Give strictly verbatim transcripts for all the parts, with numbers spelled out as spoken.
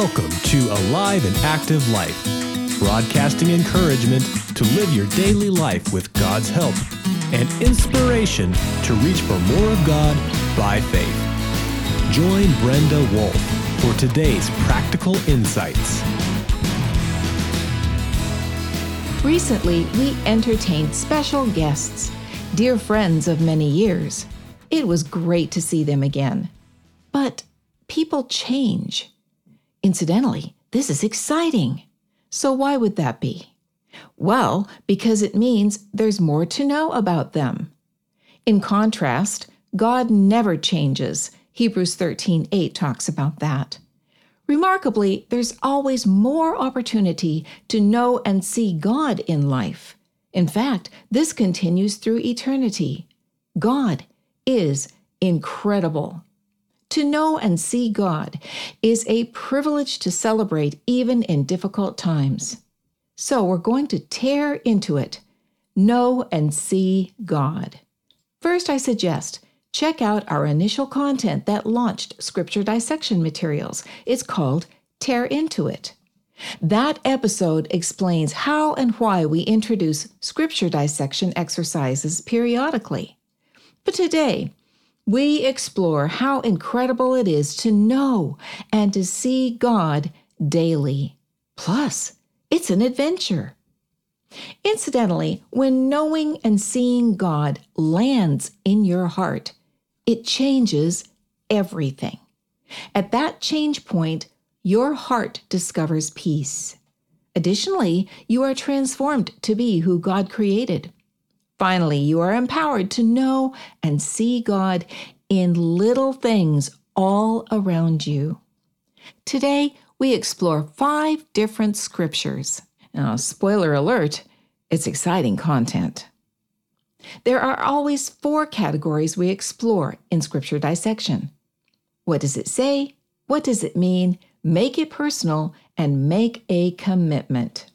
Welcome to Alive and Active Life, broadcasting encouragement to live your daily life with God's help and inspiration to reach for more of God by faith. Join Brenda Wolf for today's practical insights. Recently, we entertained special guests, dear friends of many years. It was great to see them again. But people change. Incidentally, this is exciting. So why would that be? Well, because it means there's more to know about them. In contrast, God never changes. Hebrews thirteen eight talks about that. Remarkably, there's always more opportunity to know and see God in life. In fact, this continues through eternity. God is incredible. To know and see God is a privilege to celebrate even in difficult times. So we're going to tear into it. Know and see God. First, I suggest check out our initial content that launched Scripture Dissection Materials. It's called Tear Into It. That episode explains how and why we introduce Scripture dissection exercises periodically. But today, we explore how incredible it is to know and to see God daily. Plus, it's an adventure. Incidentally, when knowing and seeing God lands in your heart, it changes everything. At that change point, your heart discovers peace. Additionally, you are transformed to be who God created. Finally, you are empowered to know and see God in little things all around you. Today, we explore five different scriptures. Now, spoiler alert, it's exciting content. There are always four categories we explore in scripture dissection. What does it say? What does it mean? Make it personal and make a commitment.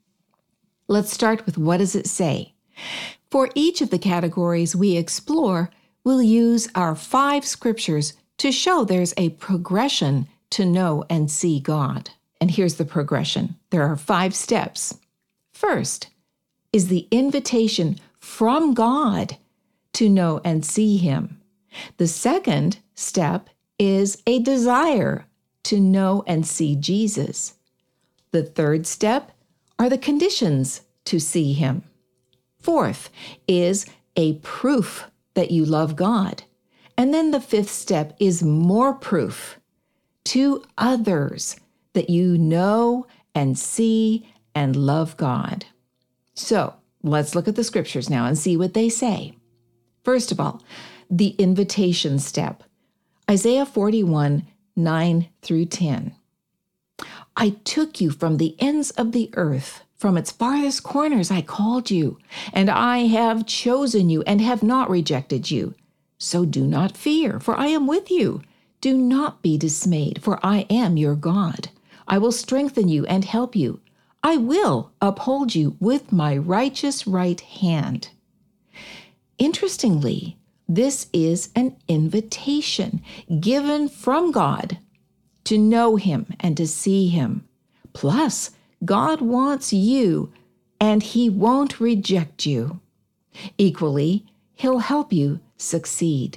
Let's start with what does it say? For each of the categories we explore, we'll use our five scriptures to show there's a progression to know and see God. And here's the progression. There are five steps. First is the invitation from God to know and see Him. The second step is a desire to know and see Jesus. The third step are the conditions to see Him. Fourth is a proof that you love God. And then the fifth step is more proof to others that you know and see and love God. So let's look at the scriptures now and see what they say. First of all, the invitation step. Isaiah forty-one, nine through ten. I took you from the ends of the earth. From its farthest corners I called you, and I have chosen you and have not rejected you. So do not fear, for I am with you. Do not be dismayed, for I am your God. I will strengthen you and help you. I will uphold you with my righteous right hand. Interestingly, this is an invitation given from God to know Him and to see Him. Plus, God wants you, and He won't reject you. Equally, He'll help you succeed.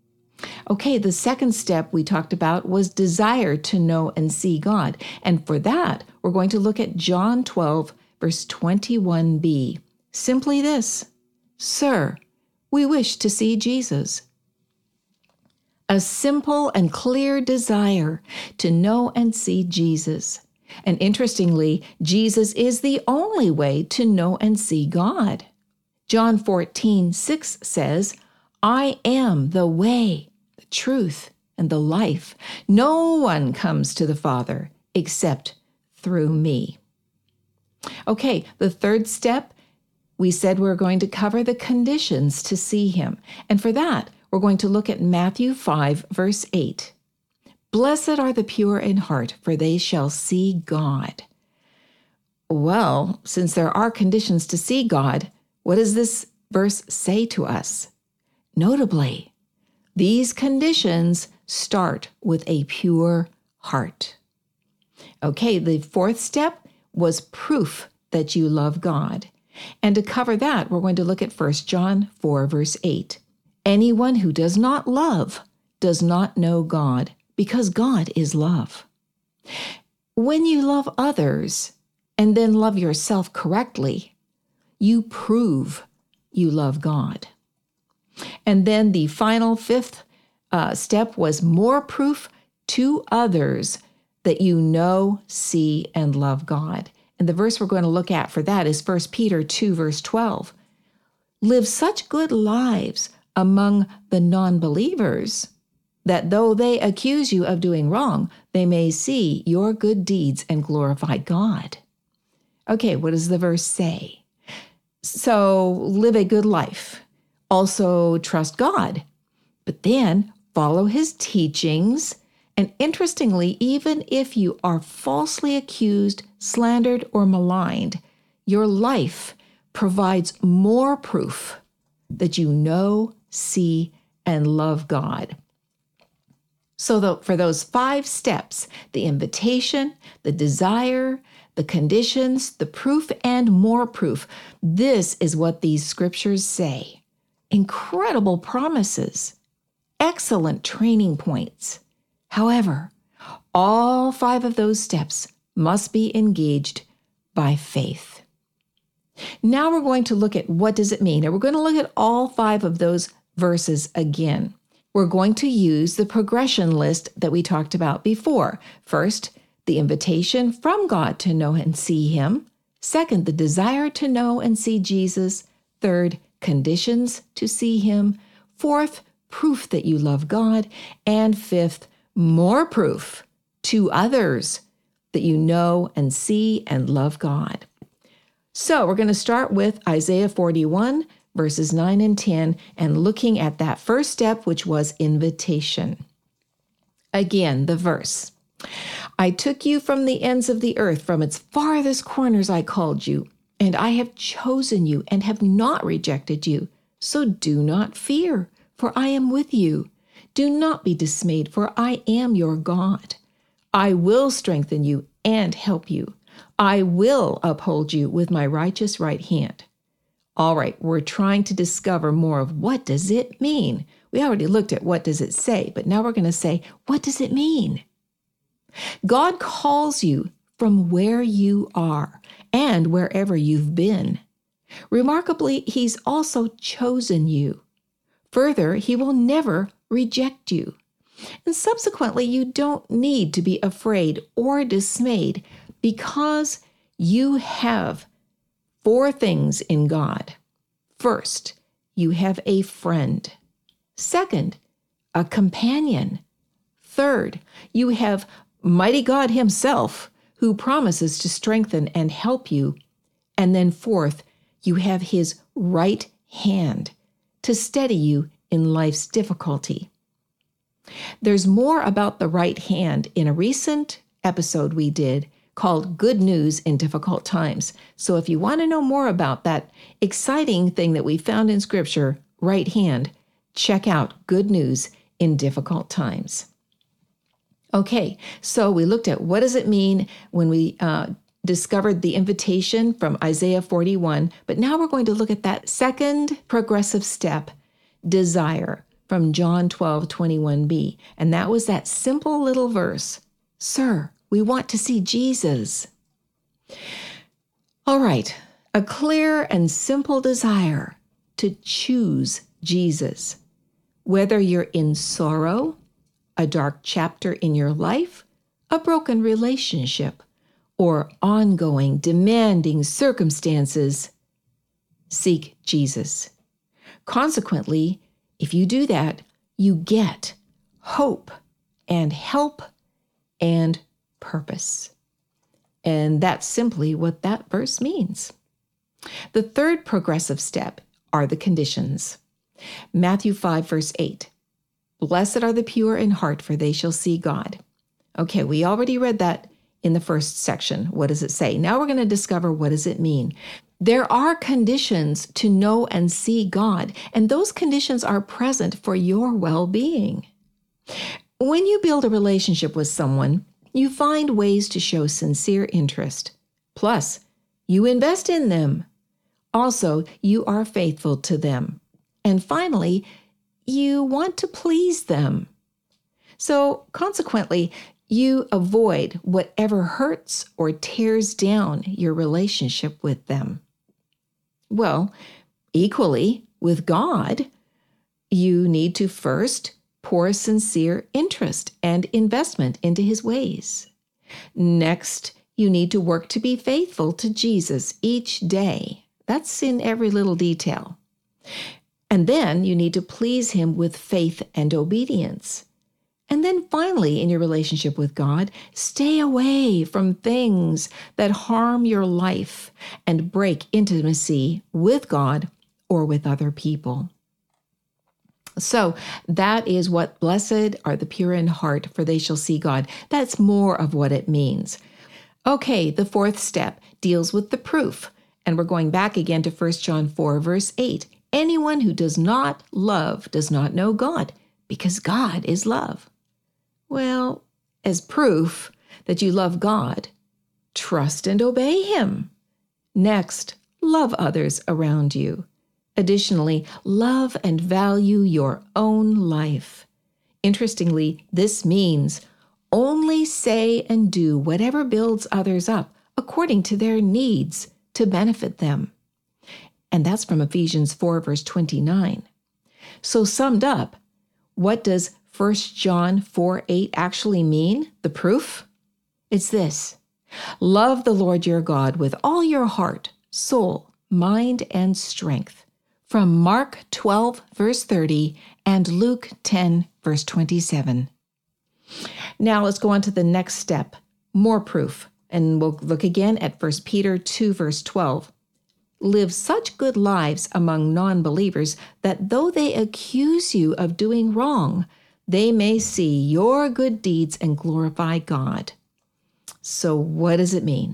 Okay, the second step we talked about was desire to know and see God. And for that, we're going to look at John twelve, verse twenty-one b. Simply this, Sir, we wish to see Jesus. A simple and clear desire to know and see Jesus. And interestingly, Jesus is the only way to know and see God. John fourteen, six says, I am the way, the truth, and the life. No one comes to the Father except through me. Okay, the third step, we said we're going to cover the conditions to see Him. And for that, we're going to look at Matthew five, verse eight. Blessed are the pure in heart, for they shall see God. Well, since there are conditions to see God, what does this verse say to us? Notably, these conditions start with a pure heart. Okay, the fourth step was proof that you love God. And to cover that, we're going to look at First John four, verse eight. Anyone who does not love does not know God, because God is love. When you love others and then love yourself correctly, you prove you love God. And then the final fifth uh, step was more proof to others that you know, see, and love God. And the verse we're going to look at for that is First Peter two, verse twelve. Live such good lives among the non-believers that though they accuse you of doing wrong, they may see your good deeds and glorify God. Okay, what does the verse say? So live a good life. Also trust God, but then follow his teachings. And interestingly, even if you are falsely accused, slandered, or maligned, your life provides more proof that you know, see, and love God. So the, for those five steps, the invitation, the desire, the conditions, the proof, and more proof, this is what these scriptures say. Incredible promises, excellent training points. However, all five of those steps must be engaged by faith. Now we're going to look at what does it mean, and we're going to look at all five of those verses again. We're going to use the progression list that we talked about before. First, the invitation from God to know and see him. Second, the desire to know and see Jesus. Third, conditions to see him. Fourth, proof that you love God. And fifth, more proof to others that you know and see and love God. So we're going to start with Isaiah forty-one, verses nine and ten, and looking at that first step, which was invitation. Again, the verse. I took you from the ends of the earth, from its farthest corners I called you, and I have chosen you and have not rejected you. So do not fear, for I am with you. Do not be dismayed, for I am your God. I will strengthen you and help you. I will uphold you with my righteous right hand. All right, we're trying to discover more of what does it mean. We already looked at what does it say, but now we're going to say, what does it mean? God calls you from where you are and wherever you've been. Remarkably, he's also chosen you. Further, he will never reject you. And subsequently, you don't need to be afraid or dismayed because you have four things in God. First, you have a friend. Second, a companion. Third, you have mighty God himself who promises to strengthen and help you. And then fourth, you have his right hand to steady you in life's difficulty. There's more about the right hand in a recent episode we did called Good News in Difficult Times. So if you want to know more about that exciting thing that we found in Scripture, right hand, check out Good News in Difficult Times. Okay, so we looked at what does it mean when we uh, discovered the invitation from Isaiah forty-one, but now we're going to look at that second progressive step, desire, from John twelve twenty-one b. And that was that simple little verse, Sir, we want to see Jesus. All right, a clear and simple desire to choose Jesus. Whether you're in sorrow, a dark chapter in your life, a broken relationship, or ongoing, demanding circumstances, seek Jesus. Consequently, if you do that, you get hope and help and purpose. And that's simply what that verse means. The third progressive step are the conditions. Matthew five, verse eight. Blessed are the pure in heart, for they shall see God. Okay, we already read that in the first section. What does it say? Now we're going to discover what does it mean. There are conditions to know and see God, and those conditions are present for your well-being. When you build a relationship with someone, You find ways to show sincere interest. Plus, you invest in them. Also, you are faithful to them. And finally, you want to please them. So, consequently, you avoid whatever hurts or tears down your relationship with them. Well, equally, with God, you need to first pour sincere interest and investment into his ways. Next, you need to work to be faithful to Jesus each day. That's in every little detail. And then you need to please him with faith and obedience. And then finally, in your relationship with God, stay away from things that harm your life and break intimacy with God or with other people. So that is what blessed are the pure in heart, for they shall see God. That's more of what it means. Okay, the fourth step deals with the proof. And we're going back again to First John four, verse eight. Anyone who does not love does not know God, because God is love. Well, as proof that you love God, trust and obey him. Next, love others around you. Additionally, love and value your own life. Interestingly, this means only say and do whatever builds others up according to their needs to benefit them. And that's from Ephesians four, verse twenty-nine. So summed up, what does First John four, eight actually mean? The proof? It's this. Love the Lord your God with all your heart, soul, mind, and strength. From Mark twelve, verse thirty, and Luke ten, verse twenty-seven. Now let's go on to the next step, more proof. And we'll look again at First Peter two, verse twelve. Live such good lives among non-believers that though they accuse you of doing wrong, they may see your good deeds and glorify God. So what does it mean?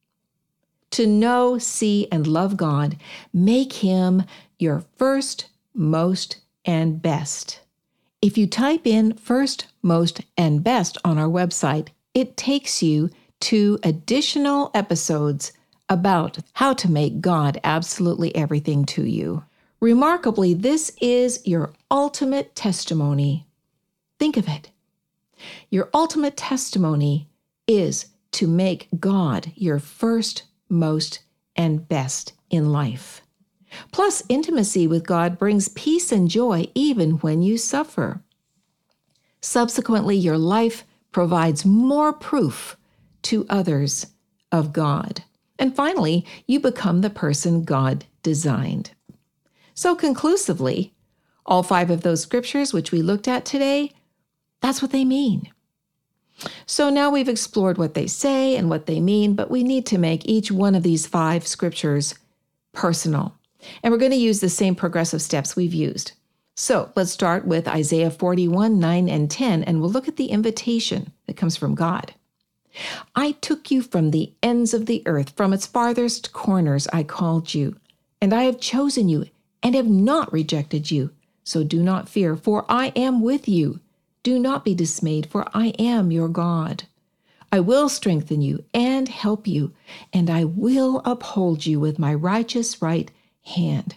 To know, see, and love God, make him your first, most, and best. If you type in first, most, and best on our website, it takes you to additional episodes about how to make God absolutely everything to you. Remarkably, this is your ultimate testimony. Think of it. Your ultimate testimony is to make God your first, most, and best in life. Plus, intimacy with God brings peace and joy even when you suffer. Subsequently, your life provides more proof to others of God. And finally, you become the person God designed. So conclusively, all five of those scriptures which we looked at today, that's what they mean. So now we've explored what they say and what they mean, but we need to make each one of these five scriptures personal. And we're going to use the same progressive steps we've used. So let's start with Isaiah forty-one, nine, and ten, and we'll look at the invitation that comes from God. I took you from the ends of the earth, from its farthest corners I called you, and I have chosen you and have not rejected you. So do not fear, for I am with you. Do not be dismayed, for I am your God. I will strengthen you and help you, and I will uphold you with my righteous right hand.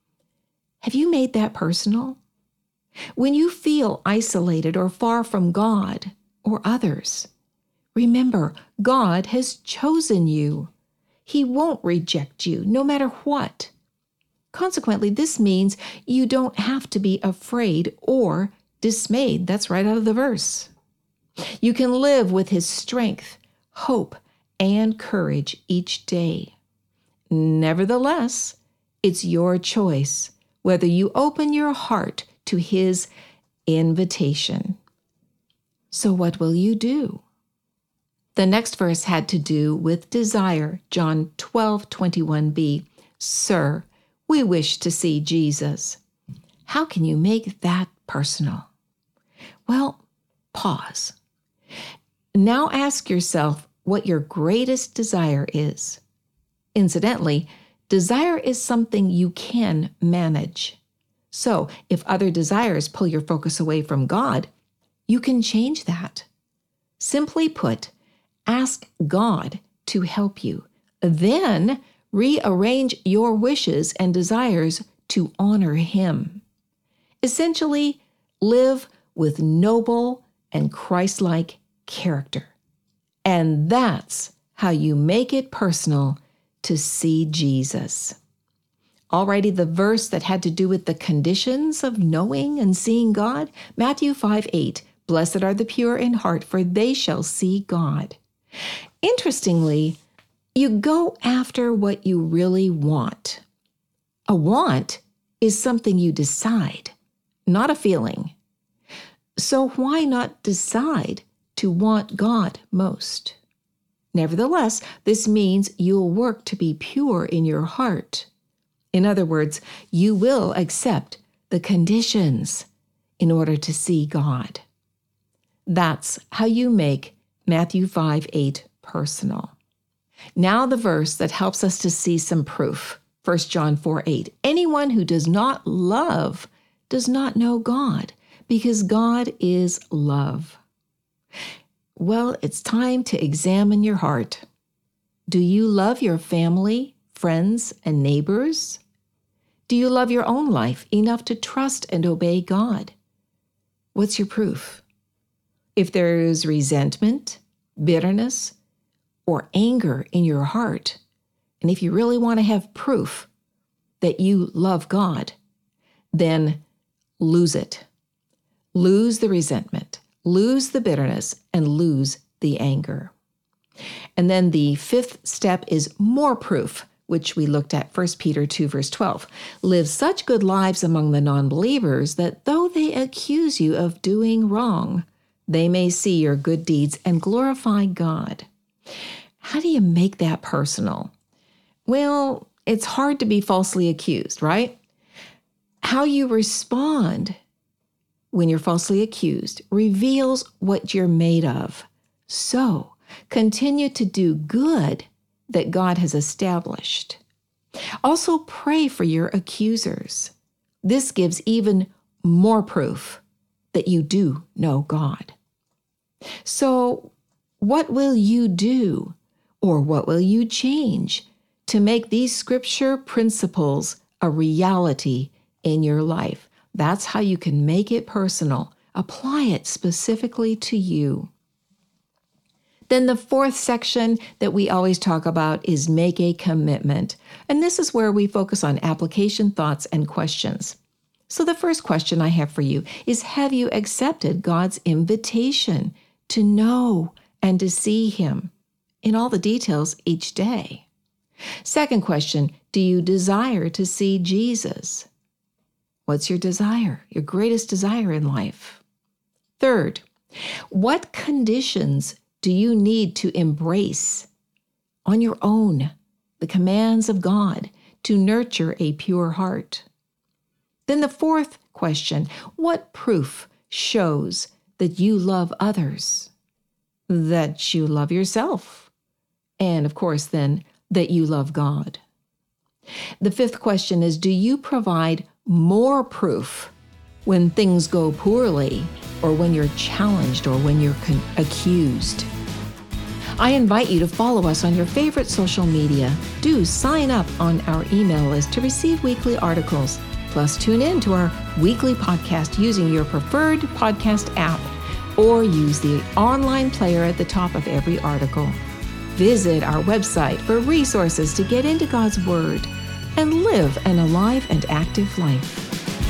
Have you made that personal? When you feel isolated or far from God or others, remember, God has chosen you. He won't reject you, no matter what. Consequently, this means you don't have to be afraid or dismayed. That's right out of the verse. You can live with his strength, hope, and courage each day. Nevertheless, it's your choice whether you open your heart to his invitation. So what will you do? The next verse had to do with desire, John twelve, twenty-one b. Sir, we wish to see Jesus. How can you make that personal? Well, pause. Now ask yourself what your greatest desire is. Incidentally, desire is something you can manage. So if other desires pull your focus away from God, you can change that. Simply put, ask God to help you. Then rearrange your wishes and desires to honor Him. Essentially, live with noble and Christ-like character. And that's how you make it personal to see Jesus. Alrighty, the verse that had to do with the conditions of knowing and seeing God, Matthew five eight, "Blessed are the pure in heart, for they shall see God." Interestingly, you go after what you really want. A want is something you decide, not a feeling. So why not decide to want God most? Nevertheless, this means you'll work to be pure in your heart. In other words, you will accept the conditions in order to see God. That's how you make Matthew five eight personal. Now the verse that helps us to see some proof, First John four eight. "Anyone who does not love does not know God, because God is love." Well, it's time to examine your heart. Do you love your family, friends, and neighbors? Do you love your own life enough to trust and obey God? What's your proof? If there is resentment, bitterness, or anger in your heart, and if you really want to have proof that you love God, then lose it. Lose the resentment, lose the bitterness, and lose the anger. And then the fifth step is more proof, which we looked at First Peter two, verse twelve. "Live such good lives among the non-believers that though they accuse you of doing wrong, they may see your good deeds and glorify God." How do you make that personal? Well, it's hard to be falsely accused, right? How you respond when you're falsely accused reveals what you're made of. So, continue to do good that God has established. Also, pray for your accusers. This gives even more proof that you do know God. So, what will you do, or what will you change to make these scripture principles a reality in your life? That's how you can make it personal. Apply it specifically to you. Then the fourth section that we always talk about is make a commitment. And this is where we focus on application, thoughts, and questions. So the first question I have for you is, have you accepted God's invitation to know and to see Him in all the details each day? Second question, do you desire to see Jesus? What's your desire, your greatest desire in life? Third, what conditions do you need to embrace on your own the commands of God to nurture a pure heart? Then the fourth question, what proof shows that you love others, that you love yourself, and of course then that you love God? The fifth question is, do you provide more proof when things go poorly, or when you're challenged, or when you're con- accused? I invite you to follow us on your favorite social media. Do sign up on our email list to receive weekly articles. Plus, tune in to our weekly podcast using your preferred podcast app, or use the online player at the top of every article. Visit our website for resources to get into God's Word and live an alive and active life.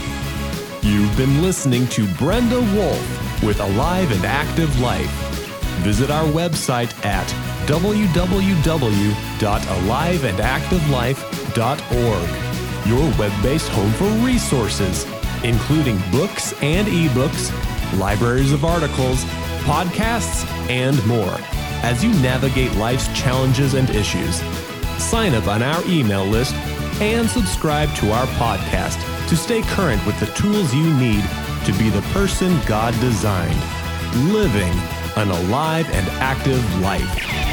You've been listening to Brenda Wolf with Alive and Active Life. Visit our website at w w w dot alive and active life dot org, your web-based home for resources, including books and ebooks, libraries of articles, podcasts, and more, as you navigate life's challenges and issues. Sign up on our email list and subscribe to our podcast to stay current with the tools you need to be the person God designed, living an alive and active life.